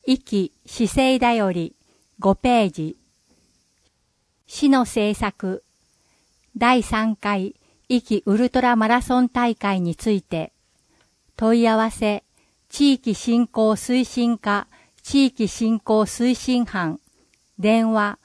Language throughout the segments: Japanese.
壱岐市政だより5ページ。市の政策。第3回壱岐ウルトラマラソン大会について。問い合わせ。地域振興推進課地域振興推進班。電話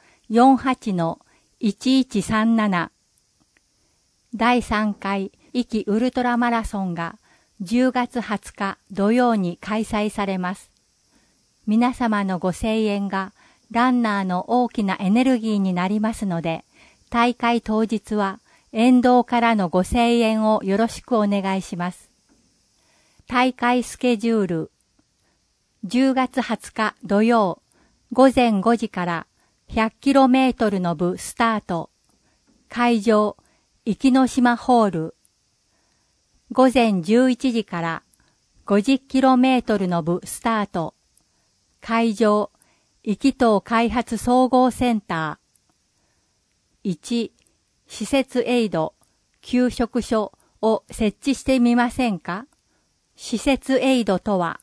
48-1137。第3回壱岐ウルトラマラソンが10月20日土曜に開催されます。皆様のご声援がランナーの大きなエネルギーになりますので、大会当日は沿道からのご声援をよろしくお願いします。大会スケジュール。10月20日土曜午前5時から100kmの部スタート。会場、壱岐の島ホール。午前11時から50kmの部スタート。会場、壱岐島開発総合センター。1、施設エイド、給食所を設置してみませんか？施設エイドとは、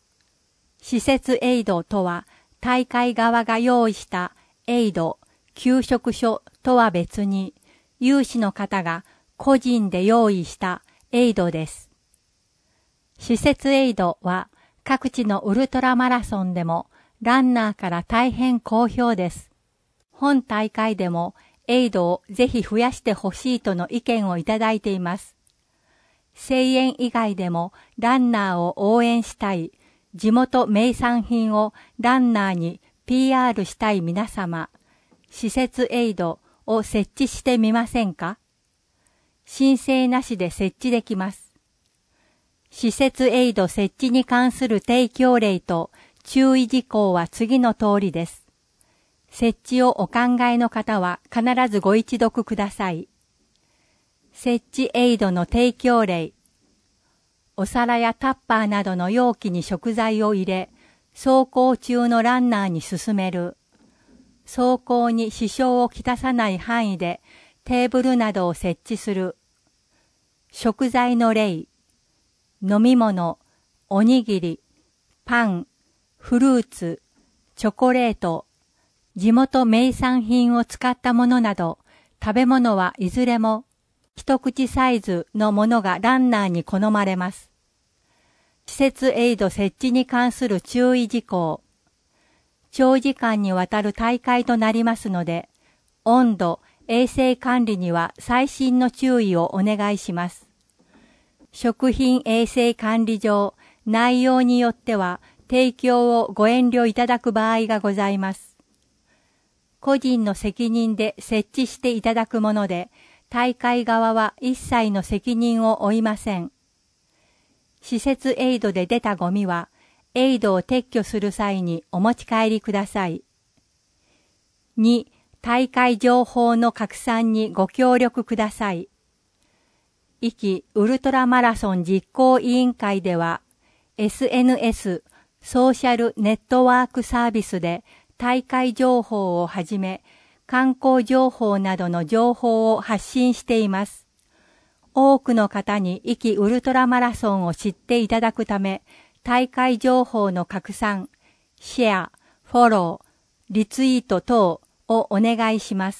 大会側が用意したエイド、給食所とは別に、有志の方が個人で用意したエイドです。施設エイドは各地のウルトラマラソンでもランナーから大変好評です。本大会でもエイドをぜひ増やしてほしいとの意見をいただいています。声援以外でもランナーを応援したい、地元名産品をランナーに PR したい皆様、施設エイドを設置してみませんか？申請なしで設置できます。施設エイド設置に関する提供例と注意事項は次の通りです。設置をお考えの方は必ずご一読ください。設置エイドの提供例。お皿やタッパーなどの容器に食材を入れ、走行中のランナーに進める。走行に支障をきたさない範囲でテーブルなどを設置する。食材の例。飲み物、おにぎり、パン、フルーツ、チョコレート、地元名産品を使ったものなど、食べ物はいずれも一口サイズのものがランナーに好まれます。施設エイド設置に関する注意事項。長時間にわたる大会となりますので、温度、衛生管理には細心の注意をお願いします。食品衛生管理上、内容によっては提供をご遠慮いただく場合がございます。個人の責任で設置していただくもので、大会側は一切の責任を負いません。施設エイドで出たゴミは、エイドを撤去する際にお持ち帰りください。2、大会情報の拡散にご協力ください。壱岐ウルトラマラソン実行委員会では、SNS、ソーシャルネットワークサービスで大会情報をはじめ、観光情報などの情報を発信しています。多くの方に壱岐ウルトラマラソンを知っていただくため、大会情報の拡散、シェア、フォロー、リツイート等をお願いします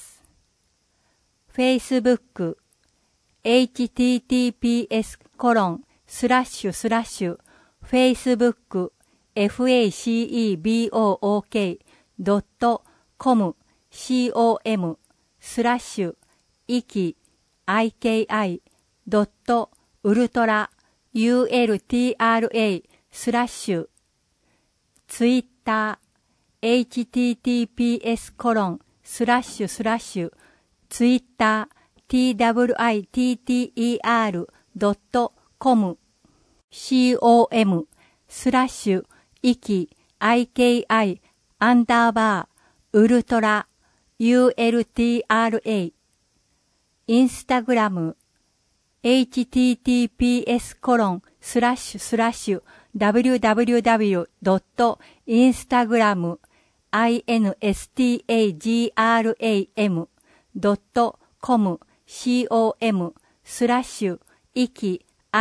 。Facebook、https://facebook.com/iki.ultra/Twitter twitter.com/iki_ultra Instagram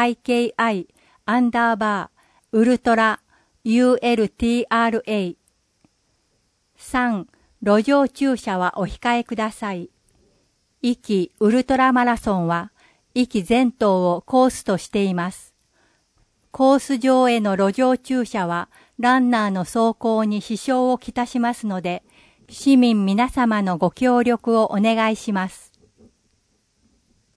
https://www.instagram.com/iki_ultra 3、路上駐車はお控えください。壱岐ウルトラマラソンは、壱岐全島をコースとしています。コース上への路上駐車は、ランナーの走行に支障をきたしますので、市民皆様のご協力をお願いします。